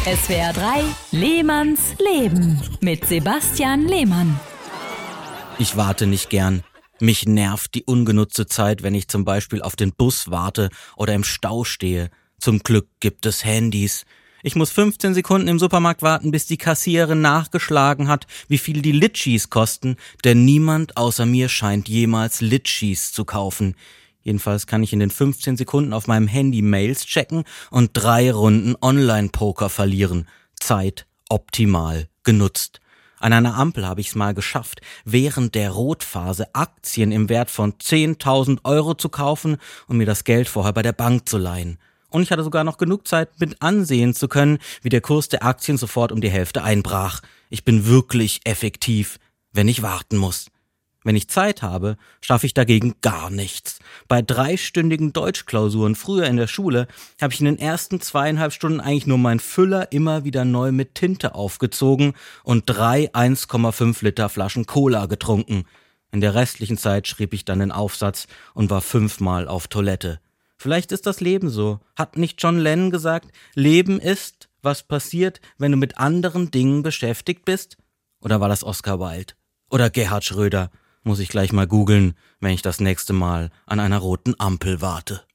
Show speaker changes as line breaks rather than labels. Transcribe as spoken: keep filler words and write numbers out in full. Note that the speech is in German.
S W R drei Lehmanns Leben mit Sebastian Lehmann.
Ich warte nicht gern. Mich nervt die ungenutzte Zeit, wenn ich zum Beispiel auf den Bus warte oder im Stau stehe. Zum Glück gibt es Handys. Ich muss fünfzehn Sekunden im Supermarkt warten, bis die Kassiererin nachgeschlagen hat, wie viel die Litschis kosten, denn niemand außer mir scheint jemals Litschis zu kaufen. Jedenfalls kann ich in den fünfzehn Sekunden auf meinem Handy Mails checken und drei Runden Online-Poker verlieren. Zeit optimal genutzt. An einer Ampel habe ich es mal geschafft, während der Rotphase Aktien im Wert von zehntausend Euro zu kaufen und mir das Geld vorher bei der Bank zu leihen. Und ich hatte sogar noch genug Zeit, mit ansehen zu können, wie der Kurs der Aktien sofort um die Hälfte einbrach. Ich bin wirklich effektiv, wenn ich warten muss. Wenn ich Zeit habe, schaffe ich dagegen gar nichts. Bei dreistündigen Deutschklausuren früher in der Schule habe ich in den ersten zweieinhalb Stunden eigentlich nur meinen Füller immer wieder neu mit Tinte aufgezogen und drei eins Komma fünf Liter Flaschen Cola getrunken. In der restlichen Zeit schrieb ich dann den Aufsatz und war fünfmal auf Toilette. Vielleicht ist das Leben so. Hat nicht John Lennon gesagt, Leben ist, was passiert, wenn du mit anderen Dingen beschäftigt bist? Oder war das Oscar Wilde? Oder Gerhard Schröder? Muss ich gleich mal googeln, wenn ich das nächste Mal an einer roten Ampel warte.